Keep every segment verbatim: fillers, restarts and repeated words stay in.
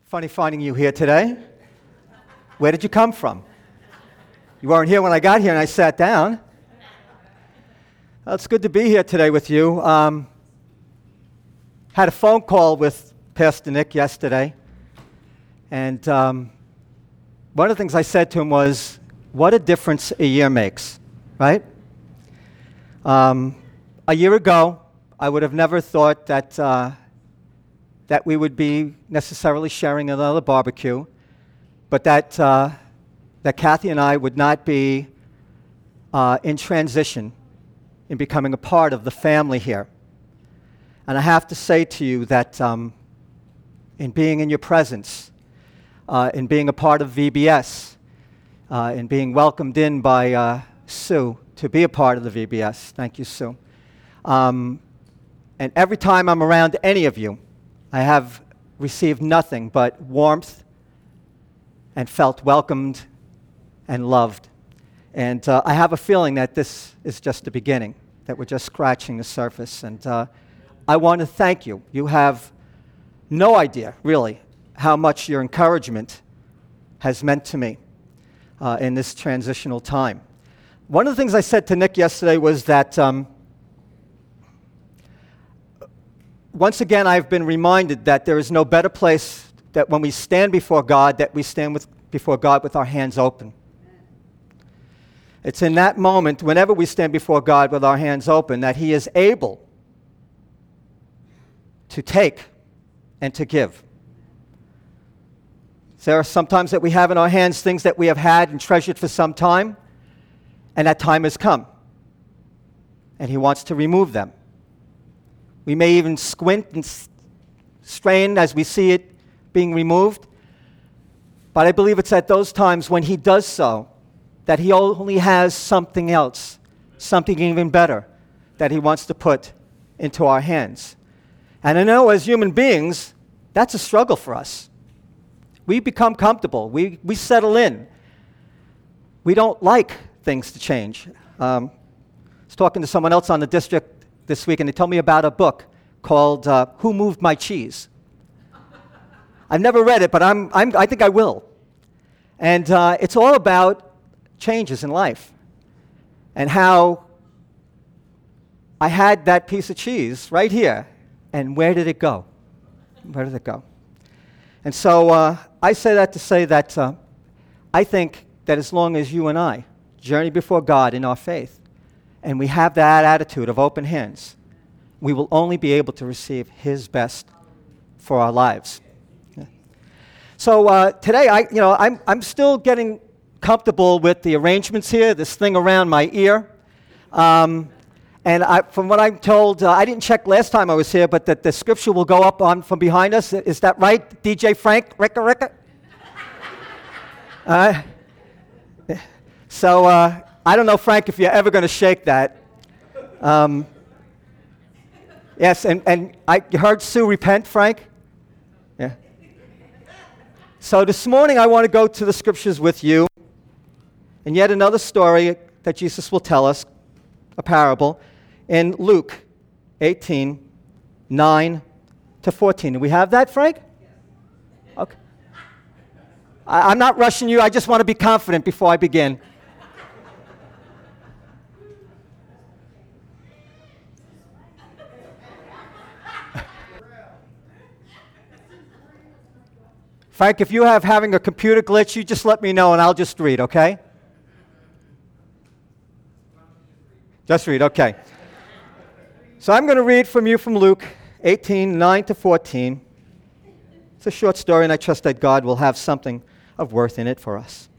Funny finding you here today. Where did you come from? You weren't here when I got here and I sat down. Well, it's good to be here today with you. Um, had a phone call with Pastor Nick yesterday, and um, one of the things I said to him was, what a difference a year makes, right? Um, a year ago, I would have never thought that uh, that we would be necessarily sharing another barbecue, but that uh, that Kathy and I would not be uh, in transition in becoming a part of the family here. And I have to say to you that um, in being in your presence, uh, in being a part of V B S, uh, in being welcomed in by uh, Sue to be a part of the V B S, thank you, Sue. Um, and every time I'm around any of you, I have received nothing but warmth and felt welcomed and loved. And uh, I have a feeling that this is just the beginning, that we're just scratching the surface. And uh, I want to thank you. You have no idea, really, how much your encouragement has meant to me uh, in this transitional time. One of the things I said to Nick yesterday was that um, once again, I've been reminded that there is no better place that when we stand before God, that we stand with, before God with our hands open. It's in that moment, whenever we stand before God with our hands open, that He is able to take and to give. There are sometimes that we have in our hands things that we have had and treasured for some time, and that time has come, and He wants to remove them. We may even squint and strain as we see it being removed, but I believe it's at those times when He does so that He only has something else, something even better, that He wants to put into our hands. And I know as human beings, that's a struggle for us. We become comfortable. We, we settle in. We don't like things to change. Um, I was talking to someone else on the district this week, and they told me about a book called uh, Who Moved My Cheese? I've never read it, but I'm, I'm, I think I will. And uh, it's all about changes in life and how I had that piece of cheese right here, and where did it go? Where did it go? And so uh, I say that to say that uh, I think that as long as you and I journey before God in our faith, and we have that attitude of open hands, we will only be able to receive His best for our lives. Yeah. So uh, today, I, you know, I'm, I'm still getting comfortable with the arrangements here, this thing around my ear. Um, and I, from what I'm told, uh, I didn't check last time I was here, but that the scripture will go up on from behind us. Is that right, D J Frank? Ricka, Ricka? uh, so, uh, I don't know, Frank, if you're ever going to shake that. Um, yes, and, and I heard Sue repent, Frank? Yeah. So this morning I want to go to the scriptures with you, and yet another story that Jesus will tell us, a parable, in Luke eighteen, nine to fourteen. Do we have that, Frank? Okay. I, I'm not rushing you. I just want to be confident before I begin. Frank, if you have having a computer glitch, you just let me know and I'll just read, okay? Just read, okay. So I'm going to read from you from Luke eighteen, nine to fourteen. It's a short story, and I trust that God will have something of worth in it for us.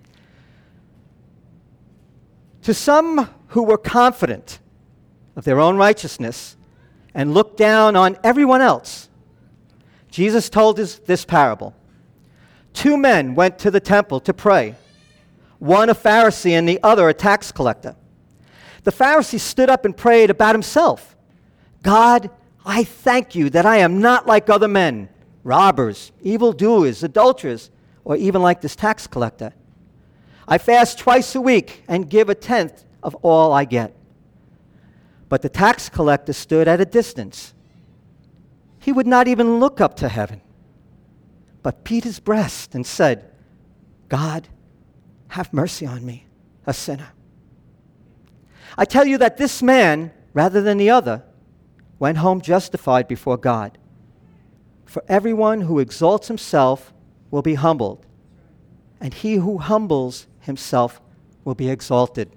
To some who were confident of their own righteousness and looked down on everyone else, Jesus told us this parable. Two men went to the temple to pray, one a Pharisee and the other a tax collector. The Pharisee stood up and prayed about himself. God, I thank you that I am not like other men, robbers, evildoers, adulterers, or even like this tax collector. I fast twice a week and give a tenth of all I get. But the tax collector stood at a distance. He would not even look up to heaven, but beat his breast and said, God, have mercy on me, a sinner. I tell you that this man, rather than the other, went home justified before God. For everyone who exalts himself will be humbled, and he who humbles himself will be exalted.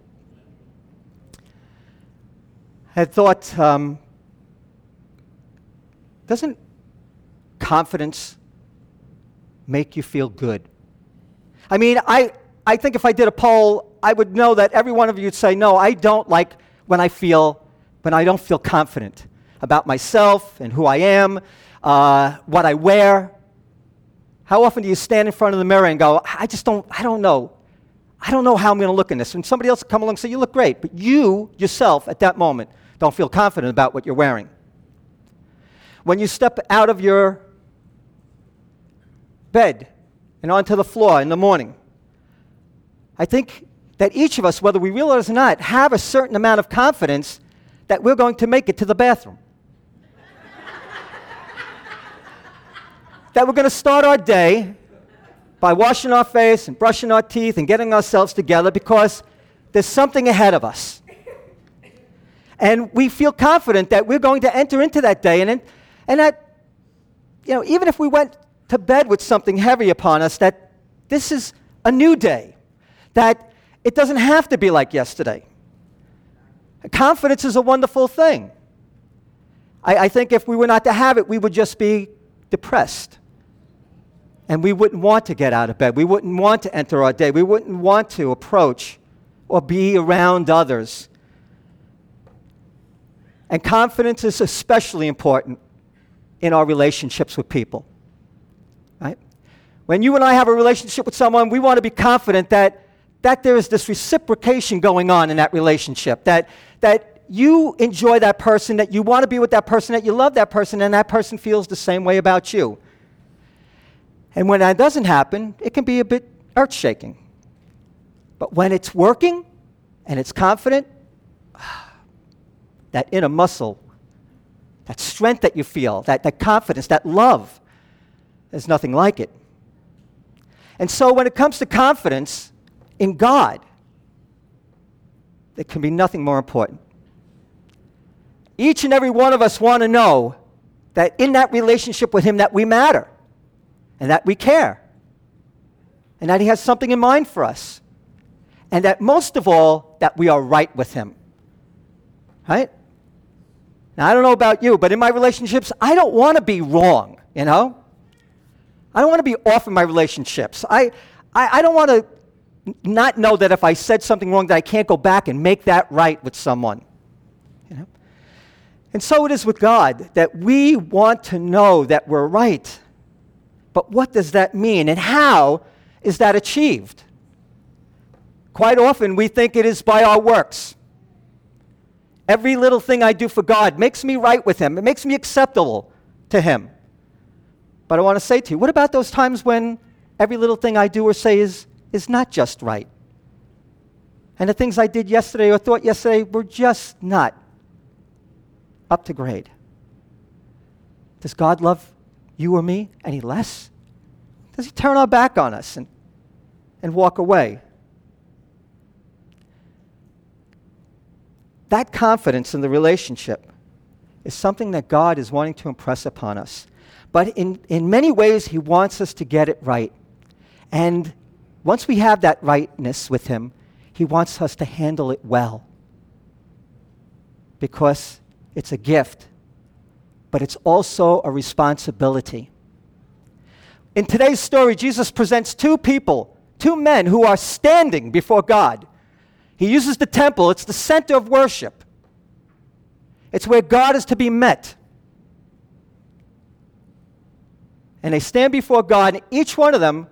I had thought, um, doesn't confidence make you feel good? I mean, I, I think if I did a poll, I would know that every one of you would say, no, I don't like when I feel, when I don't feel confident about myself and who I am, uh, what I wear. How often do you stand in front of the mirror and go, I just don't, I don't know. I don't know how I'm going to look in this. And somebody else will come along and say, you look great. But you, yourself, at that moment, don't feel confident about what you're wearing. When you step out of your bed and onto the floor in the morning, I think that each of us, whether we realize it or not, have a certain amount of confidence that we're going to make it to the bathroom. That we're going to start our day by washing our face and brushing our teeth and getting ourselves together because there's something ahead of us. And we feel confident that we're going to enter into that day. And, and that, you know, even if we went to bed with something heavy upon us, that this is a new day. That it doesn't have to be like yesterday. Confidence is a wonderful thing. I, I think if we were not to have it, we would just be depressed. And we wouldn't want to get out of bed. We wouldn't want to enter our day. We wouldn't want to approach or be around others. And confidence is especially important in our relationships with people. Right? When you and I have a relationship with someone, we want to be confident that, that there is this reciprocation going on in that relationship, that, that you enjoy that person, that you want to be with that person, that you love that person, and that person feels the same way about you. And when that doesn't happen, it can be a bit earth-shaking. But when it's working and it's confident, that inner muscle, that strength that you feel, that, that confidence, that love, there's nothing like it. And so when it comes to confidence in God, there can be nothing more important. Each and every one of us want to know that in that relationship with Him that we matter and that we care and that He has something in mind for us and that most of all, that we are right with Him. Right? Now, I don't know about you, but in my relationships, I don't want to be wrong, you know? I don't want to be off in my relationships. I, I, I don't want to not know that if I said something wrong that I can't go back and make that right with someone. You know? And so it is with God, that we want to know that we're right. But what does that mean, and how is that achieved? Quite often we think it is by our works. Every little thing I do for God makes me right with Him. It makes me acceptable to Him. But I want to say to you, what about those times when every little thing I do or say is, is not just right? And the things I did yesterday or thought yesterday were just not up to grade. Does God love you or me any less? Does He turn our back on us and, and walk away? That confidence in the relationship is something that God is wanting to impress upon us. But in, in many ways, He wants us to get it right. And once we have that rightness with Him, He wants us to handle it well. Because it's a gift, but it's also a responsibility. In today's story, Jesus presents two people, two men who are standing before God. He uses the temple. It's the center of worship. It's where God is to be met. And they stand before God, and each one of them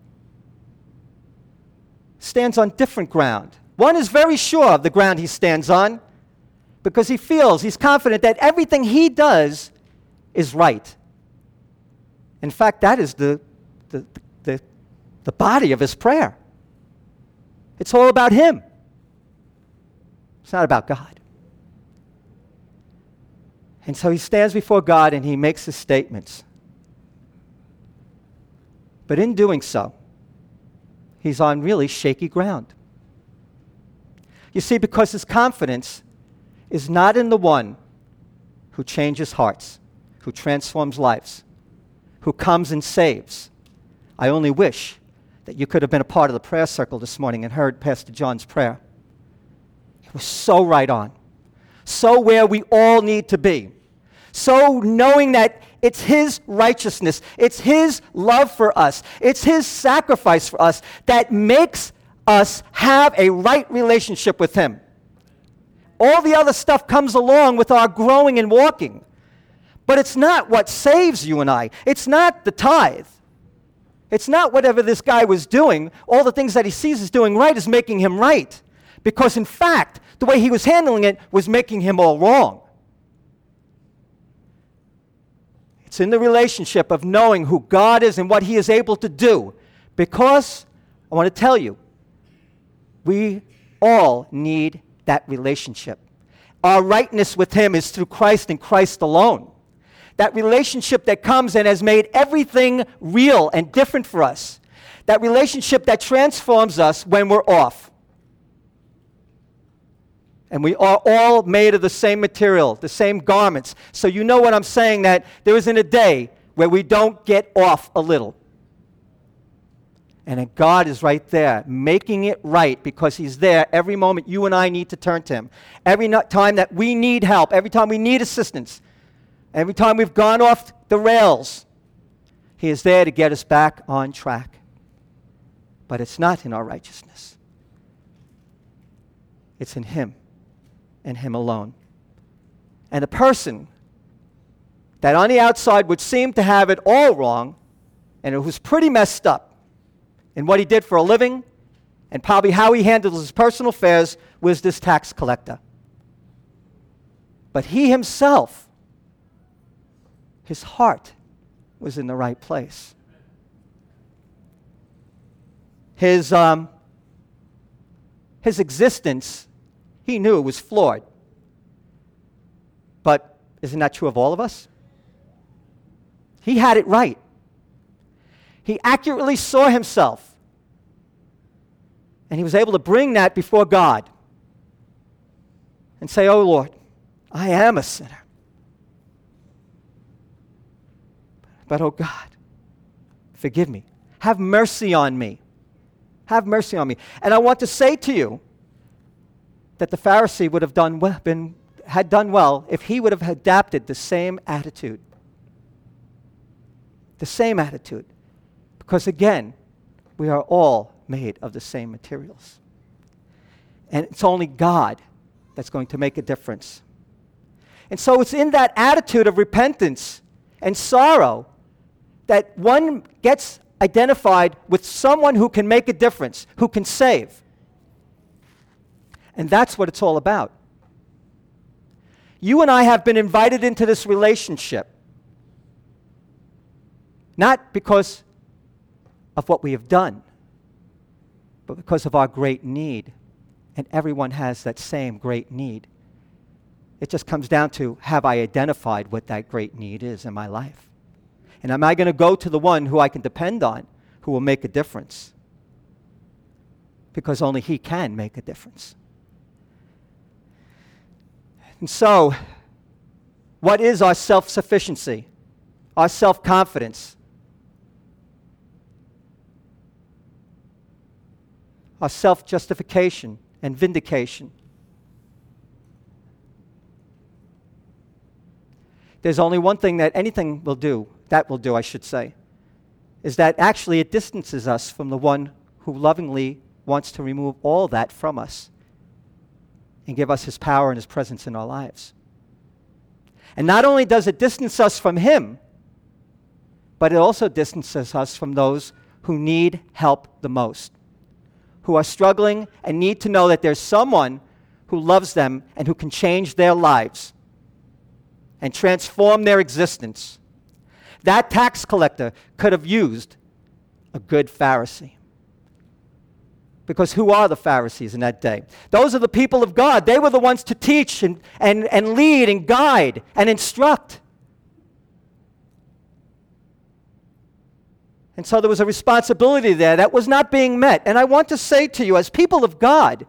stands on different ground. One is very sure of the ground he stands on because he feels, he's confident that everything he does is right. In fact, that is the, the, the, the body of his prayer. It's all about him. It's not about God. And so he stands before God and he makes his statements. But in doing so, he's on really shaky ground. You see, because his confidence is not in the one who changes hearts, who transforms lives, who comes and saves. I only wish that you could have been a part of the prayer circle this morning and heard Pastor John's prayer. It was so right on, so where we all need to be, so knowing that it's his righteousness, it's his love for us, it's his sacrifice for us that makes us have a right relationship with him. All the other stuff comes along with our growing and walking. But it's not what saves you and I. It's not the tithe. It's not whatever this guy was doing. All the things that he sees as doing right is making him right. Because in fact, the way he was handling it was making him all wrong. It's in the relationship of knowing who God is and what he is able to do. Because, I want to tell you, we all need that relationship. Our rightness with him is through Christ and Christ alone. That relationship that comes and has made everything real and different for us. That relationship that transforms us when we're off. And we are all made of the same material, the same garments. So you know what I'm saying, that there isn't a day where we don't get off a little. And that God is right there, making it right, because he's there every moment you and I need to turn to him. Every no- time that we need help, every time we need assistance, every time we've gone off the rails, he is there to get us back on track. But it's not in our righteousness. It's in him and him alone. And a person that on the outside would seem to have it all wrong, and it was pretty messed up in what he did for a living, and probably how he handled his personal affairs, was this tax collector. But he himself, his heart was in the right place. His, um, his existence, he knew it was flawed. But isn't that true of all of us? He had it right. He accurately saw himself. And he was able to bring that before God and say, "Oh Lord, I am a sinner. But oh God, forgive me. Have mercy on me. Have mercy on me." And I want to say to you that the Pharisee would have done well, been, had done well if he would have adapted the same attitude. The same attitude. Because again, we are all made of the same materials. And it's only God that's going to make a difference. And so it's in that attitude of repentance and sorrow that one gets identified with someone who can make a difference, who can save. And that's what it's all about. You and I have been invited into this relationship, not because of what we have done, but because of our great need. And everyone has that same great need. It just comes down to, have I identified what that great need is in my life? And am I going to go to the one who I can depend on, who will make a difference? Because only he can make a difference. And so, what is our self-sufficiency? Our self-confidence? Our self-justification and vindication? There's only one thing that anything will do, that will do, I should say, is that actually it distances us from the one who lovingly wants to remove all that from us and give us his power and his presence in our lives. And not only does it distance us from him, but it also distances us from those who need help the most, who are struggling and need to know that there's someone who loves them and who can change their lives and transform their existence. That tax collector could have used a good Pharisee. Because who are the Pharisees in that day? Those are the people of God. They were the ones to teach and, and, and lead and guide and instruct. And so there was a responsibility there that was not being met. And I want to say to you, as people of God,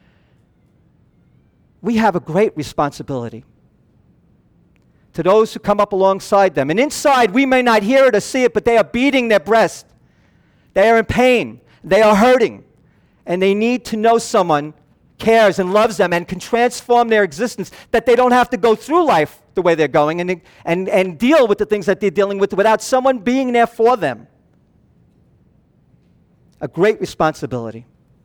we have a great responsibility to those who come up alongside them. And inside, we may not hear it or see it, but they are beating their breast. They are in pain. They are hurting. And they need to know someone cares and loves them and can transform their existence, that they don't have to go through life the way they're going and, and, and deal with the things that they're dealing with without someone being there for them. A great responsibility.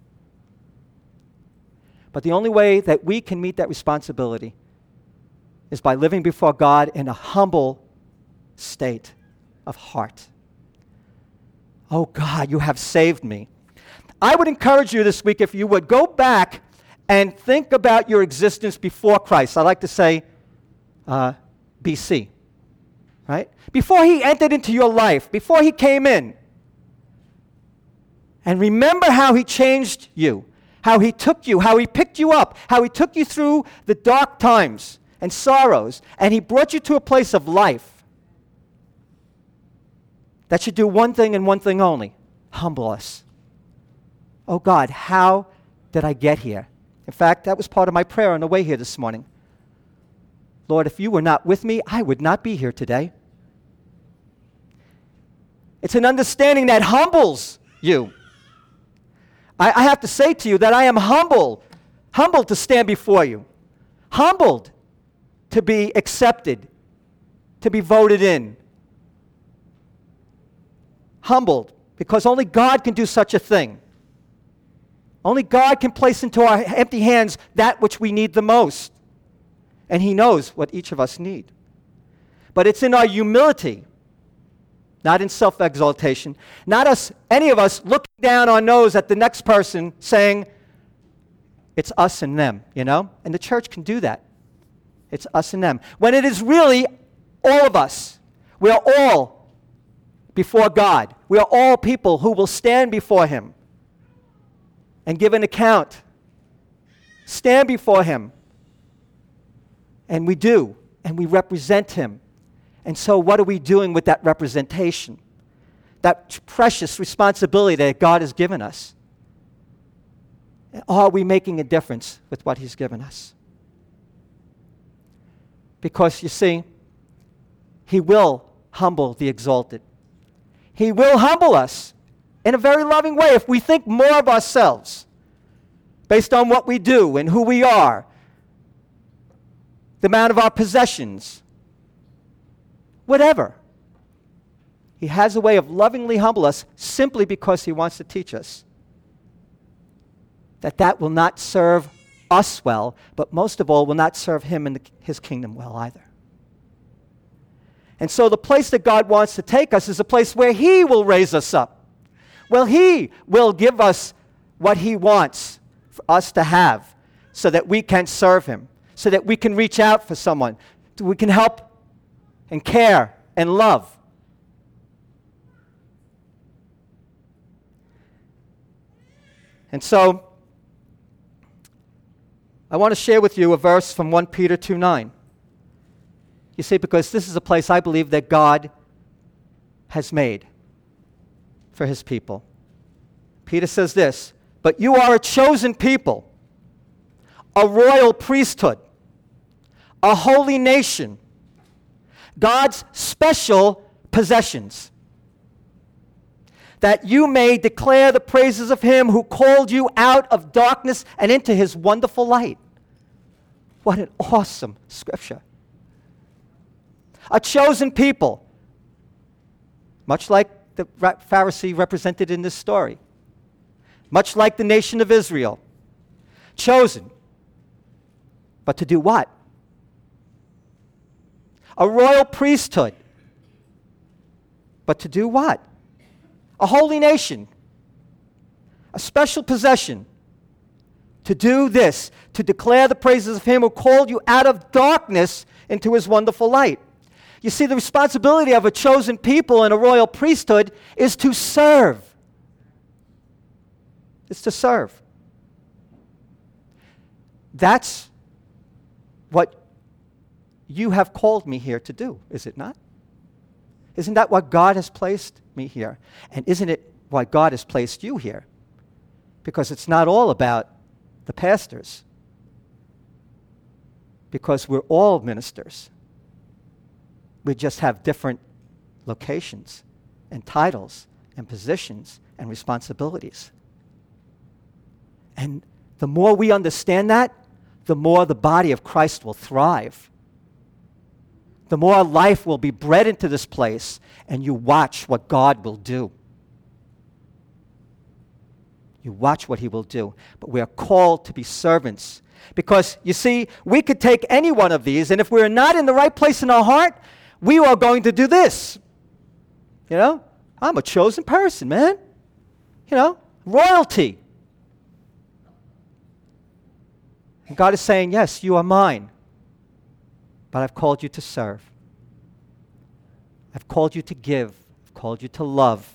But the only way that we can meet that responsibility is by living before God in a humble state of heart. Oh God, you have saved me. I would encourage you this week, if you would, go back and think about your existence before Christ. I like to say uh, B C, right? Before he entered into your life, before he came in. And remember how he changed you, how he took you, how he picked you up, how he took you through the dark times and sorrows, and he brought you to a place of life that should do one thing and one thing only: humble us. Oh God, how did I get here? In fact, that was part of my prayer on the way here this morning. Lord, if you were not with me, I would not be here today. It's an understanding that humbles you. I, I have to say to you that I am humble, humbled to stand before you, humbled to be accepted, to be voted in, humbled because only God can do such a thing. Only God can place into our empty hands that which we need the most. And he knows what each of us need. But it's in our humility, not in self-exaltation, not us, any of us looking down our nose at the next person saying, it's us and them, you know? And the church can do that. It's us and them. When it is really all of us. We are all before God. We are all people who will stand before him and give an account. Stand before him. And we do. And we represent him. And so what are we doing with that representation? That precious responsibility that God has given us. Are we making a difference with what he's given us? Because you see, he will humble the exalted. He will humble us in a very loving way if we think more of ourselves based on what we do and who we are, the amount of our possessions, whatever. He has a way of lovingly humble us simply because he wants to teach us that that will not serve us well, but most of all will not serve him and the, his kingdom well either. And so the place that God wants to take us is a place where he will raise us up. Well, he will give us what he wants for us to have so that we can serve him, so that we can reach out for someone, so we can help and care and love. And so I want to share with you a verse from First Peter two nine. You see, because this is a place I believe that God has made for his people. Peter says this, "But you are a chosen people, a royal priesthood, a holy nation, God's special possessions, that you may declare the praises of him who called you out of darkness and into his wonderful light." What an awesome scripture. A chosen people, much like the Pharisee represented in this story, much like the nation of Israel, chosen, but to do what? A royal priesthood, but to do what? A holy nation, a special possession, to do this, to declare the praises of him who called you out of darkness into his wonderful light. You see, the responsibility of a chosen people and a royal priesthood is to serve. It's to serve. That's what you have called me here to do, is it not? Isn't that why God has placed me here? And isn't it why God has placed you here? Because it's not all about the pastors. Because we're all ministers. We just have different locations and titles and positions and responsibilities. And the more we understand that, the more the body of Christ will thrive. The more life will be bred into this place, and you watch what God will do. You watch what he will do. But we are called to be servants. Because, you see, we could take any one of these, and if we're not in the right place in our heart, we are going to do this. You know? I'm a chosen person, man. You know? Royalty. And God is saying, yes, you are mine. But I've called you to serve. I've called you to give. I've called you to love.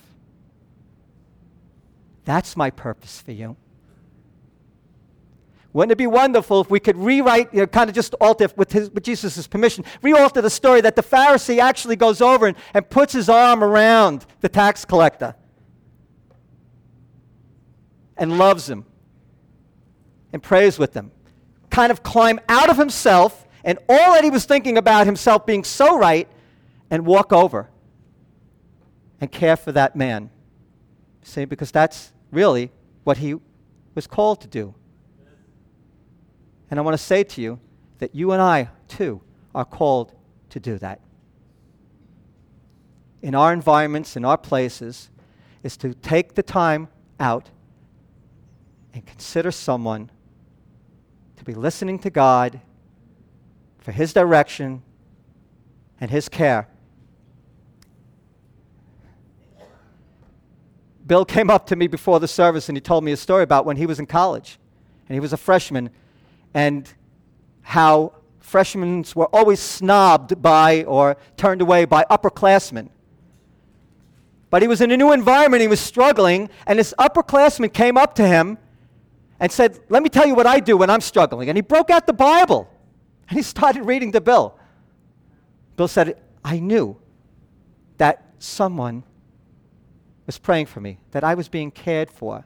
That's my purpose for you. Wouldn't it be wonderful if we could rewrite, you know, kind of just alter, with, his, with Jesus' permission, re-alter the story that the Pharisee actually goes over and, and puts his arm around the tax collector and loves him and prays with him. Kind of climb out of himself and all that he was thinking about himself being so right and walk over and care for that man. See, because that's really what he was called to do. And I want to say to you that you and I, too, are called to do that. In our environments, in our places, is to take the time out and consider someone to be listening to God for his direction and his care. Bill came up to me before the service and he told me a story about when he was in college and he was a freshman, and how freshmen were always snobbed by or turned away by upperclassmen. But he was in a new environment, he was struggling, and this upperclassman came up to him and said, let me tell you what I do when I'm struggling. And he broke out the Bible and he started reading to Bill. Bill said, I knew that someone was praying for me, that I was being cared for.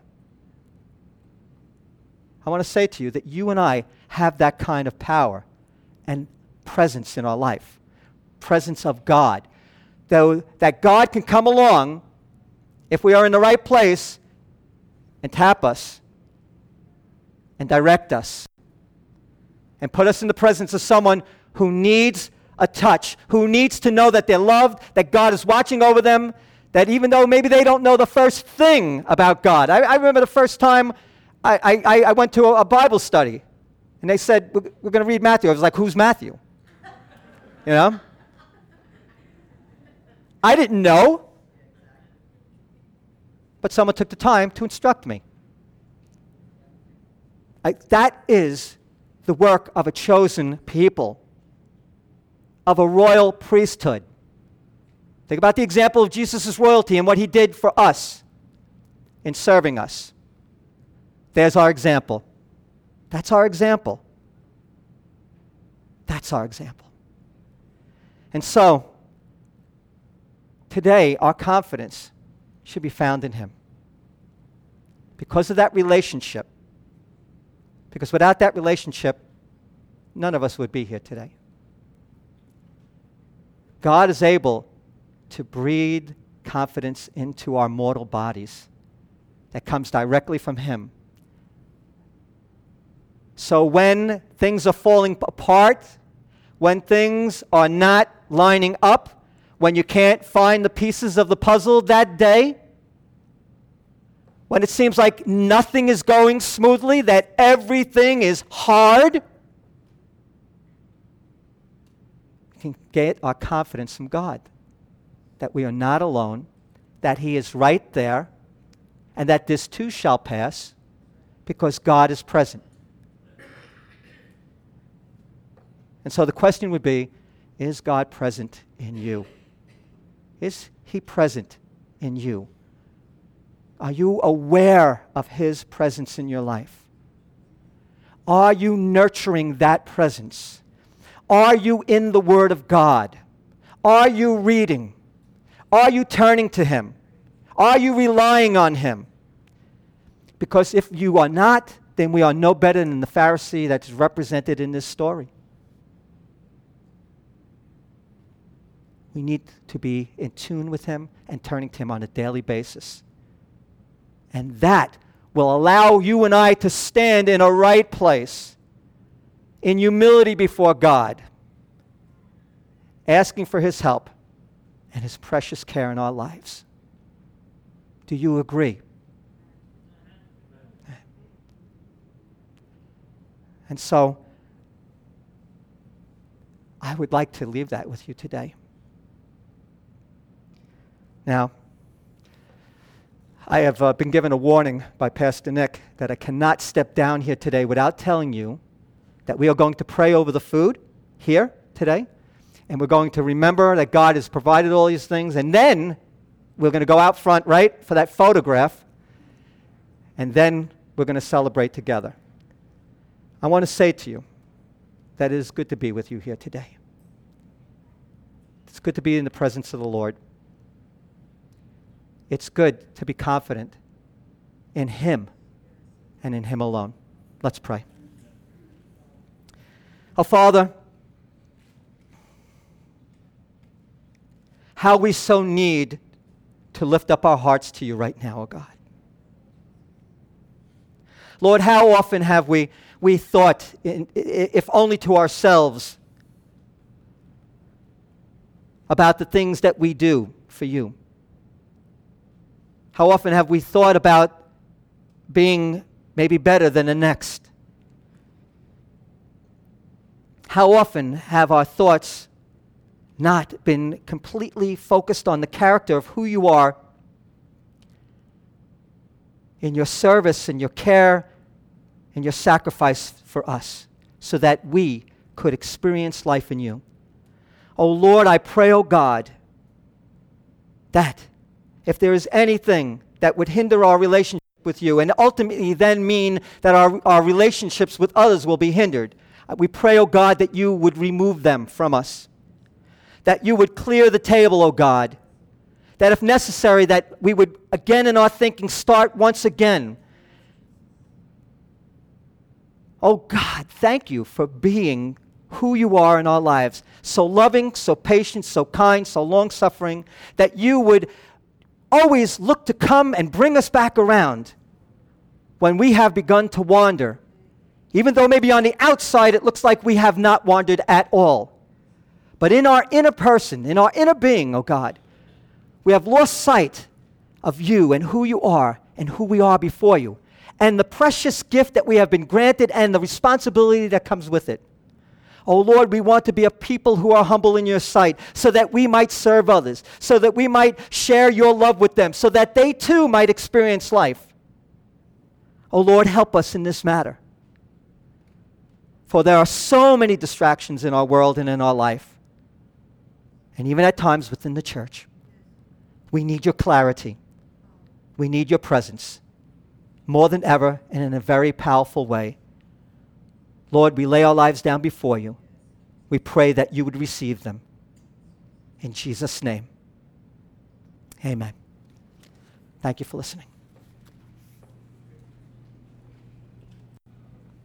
I want to say to you that you and I have that kind of power and presence in our life, presence of God. Though that God can come along if we are in the right place and tap us and direct us and put us in the presence of someone who needs a touch, who needs to know that they're loved, that God is watching over them, that even though maybe they don't know the first thing about God. I, I remember the first time I, I, I went to a, a Bible study, and they said, we're, we're going to read Matthew. I was like, who's Matthew? You know? I didn't know, but someone took the time to instruct me. I, that is the work of a chosen people, of a royal priesthood. Think about the example of Jesus' royalty and what he did for us in serving us. There's our example. That's our example. That's our example. And so, today, our confidence should be found in him. Because of that relationship. Because without that relationship, none of us would be here today. God is able to breathe confidence into our mortal bodies that comes directly from him. So when things are falling apart, when things are not lining up, when you can't find the pieces of the puzzle that day, when it seems like nothing is going smoothly, that everything is hard, we can get our confidence from God that we are not alone, that he is right there, and that this too shall pass because God is present. And so the question would be, is God present in you? Is he present in you? Are you aware of his presence in your life? Are you nurturing that presence? Are you in the Word of God? Are you reading? Are you turning to Him? Are you relying on Him? Because if you are not, then we are no better than the Pharisee that is represented in this story. We need to be in tune with Him and turning to Him on a daily basis. And that will allow you and I to stand in a right place, in humility before God, asking for His help and His precious care in our lives. Do you agree? And so, I would like to leave that with you today. Now, I have uh, been given a warning by Pastor Nick that I cannot step down here today without telling you that we are going to pray over the food here today, and we're going to remember that God has provided all these things, and then we're going to go out front, right, for that photograph, and then we're going to celebrate together. I want to say to you that it is good to be with you here today. It's good to be in the presence of the Lord. It's good to be confident in Him and in Him alone. Let's pray. Oh, Father, how we so need to lift up our hearts to you right now, oh God. Lord, how often have we, we thought, in, if only to ourselves, about the things that we do for you? How often have we thought about being maybe better than the next? How often have our thoughts not been completely focused on the character of who you are in your service and your care and your sacrifice for us so that we could experience life in you? Oh Lord, I pray, oh God, that if there is anything that would hinder our relationship with you and ultimately then mean that our, our relationships with others will be hindered, we pray, oh God, that you would remove them from us. That you would clear the table, oh God. That if necessary, that we would again in our thinking start once again. Oh God, thank you for being who you are in our lives. So loving, so patient, so kind, so long-suffering, that you would always look to come and bring us back around when we have begun to wander. Even though maybe on the outside it looks like we have not wandered at all. But in our inner person, in our inner being, oh God, we have lost sight of you and who you are and who we are before you. And the precious gift that we have been granted and the responsibility that comes with it. Oh Lord, we want to be a people who are humble in your sight so that we might serve others, so that we might share your love with them, so that they too might experience life. Oh Lord, help us in this matter. For there are so many distractions in our world and in our life, and even at times within the church. We need your clarity. We need your presence more than ever and in a very powerful way. Lord, we lay our lives down before you. We pray that you would receive them. In Jesus' name, amen. Thank you for listening.